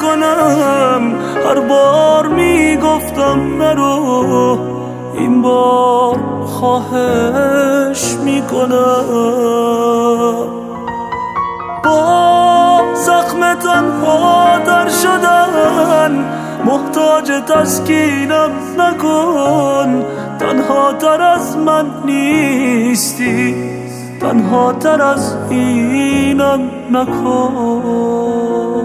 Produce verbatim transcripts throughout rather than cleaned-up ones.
کنم. هر بار میگفتم نرو، این بار خواهش میکنم. با زخم تنها در شدن محتاج تسکینم نکن. تنها تر از من نیستی، تنها تر از اینم نکن.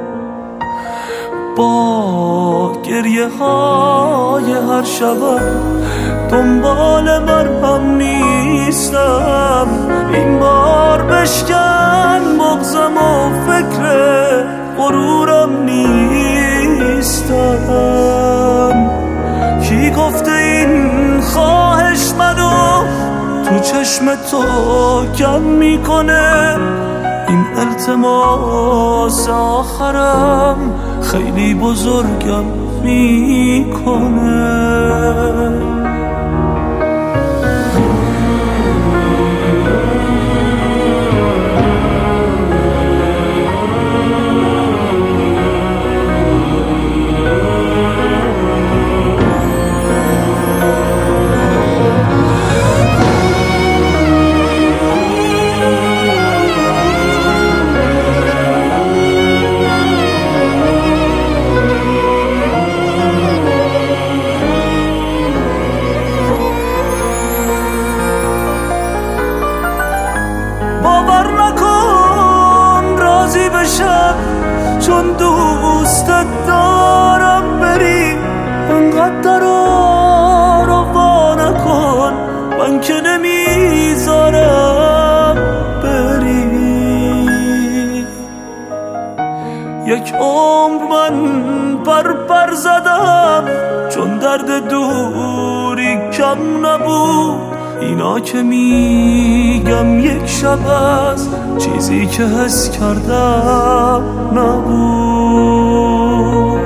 با گریه های هر شبم دنبال مرهم نیستم. این بار بشکن بغضم و فکر غرورم نیستم. کی گفته این خواهش منو تو چشم تو کم میکنه؟ این التماس آخرم خیلی بزرگم میکنه. باور نکن راضی بشم چون دوستت دارم بری. انقدر رو با نکن، من که نمیذارم بری. یک عمر من پر پر زدم چون درد دوری کم نبود. اینا که میگم یک شب از چیزی که حس کردم نبود.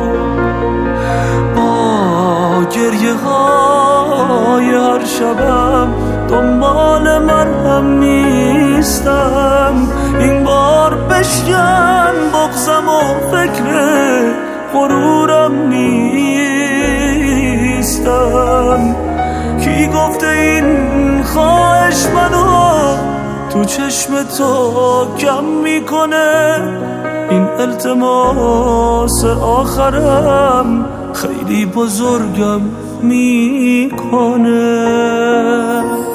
با گریه های هر شبم دنبال مرهم نیستم. این بار بشکن بغضم و فکر غرورم نیستم. کی گفته این خواهش منو تو چشم تو کم میکنه؟ این التماس آخرم خیلی بزرگم میکنه.